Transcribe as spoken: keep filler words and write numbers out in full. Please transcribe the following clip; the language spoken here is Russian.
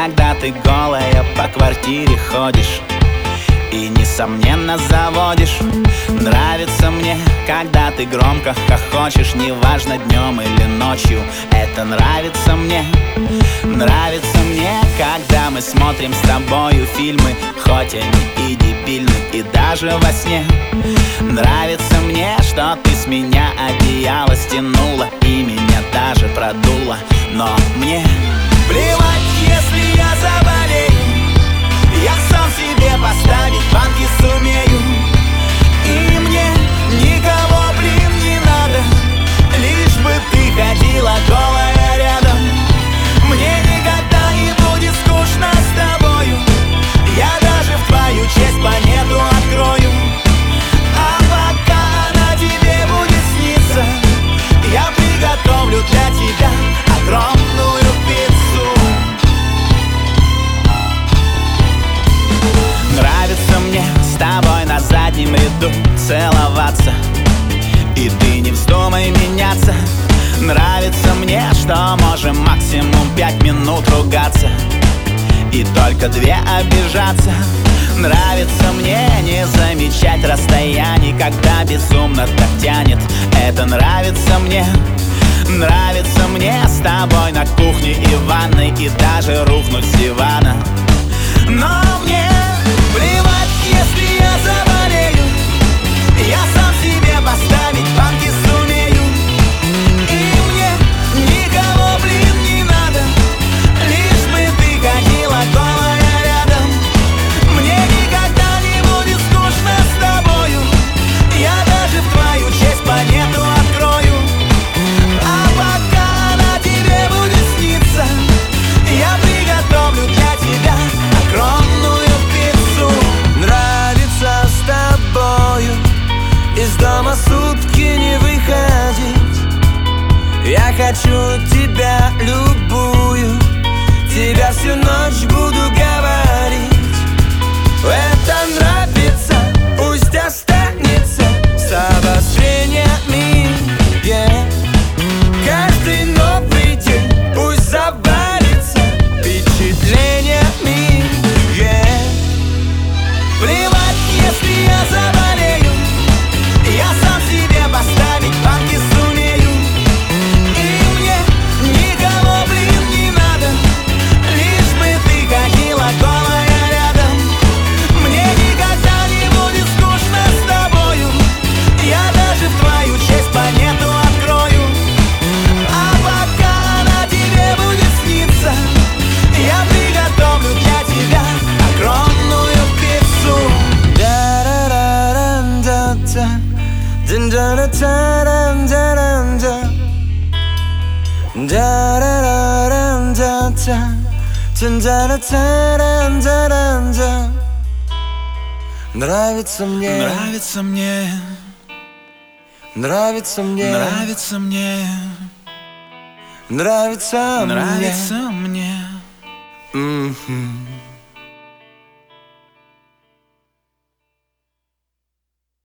когда ты голая по квартире ходишь и, несомненно, заводишь. Нравится мне, когда ты громко хохочешь, неважно, днем или ночью. Это нравится мне. Нравится мне, когда мы смотрим с тобою фильмы, хоть они и дебильны, и даже во сне. Нравится мне, что ты с меня одеяло стянула и меня даже продула. Но мне плевать, если я заболею, я сам себе поставить банки сумею. И мне никого, блин, не надо, лишь бы ты ходила голая рядом. Мне никогда не будет скучно с тобою, я даже в твою честь планету открою. А пока она тебе будет сниться, я приготовлю для тебя огромную пиццу. Нравится мне с тобой на заднем ряду целоваться, и ты не вздумай меняться. Нравится мне, что можем максимум пять минут ругаться и только две обижаться. Нравится мне не замечать расстояний, когда безумно так тянет. Это нравится мне. Нравится мне с тобой на кухне и ванной, и даже рухнуть с дивана. Но мне плевать, если я заболею, я сам себе поставить банки сумею. И мне никого, блин, не надо, лишь бы ты ходила голая рядом. Мне никогда не будет скучно с тобою, я даже в твою честь планету открою. А пока она тебе будет сниться, я приготовлю для тебя огромную пиццу. Нравится с тобою из дома сутки не выходить. Я хочу тебя любую, тебя всю ночь буду говорить. Это нравится, пусть останется с обострениями, yeah. Каждый новый день пусть завалится впечатлениями, yeah. Плевать, если я заболею, я сам себе поставить банки сумею. И мне никого, блин, не надо, лишь бы ты ходила голая рядом. Мне никогда не будет скучно с тобою, я даже в твою честь планету открою. А пока она тебе будет сниться, я приготовлю для тебя огромную пиццу. Нравится мне, нравится мне, нравится мне, нравится мне, нравится мне, нравится мне. Mm-hmm.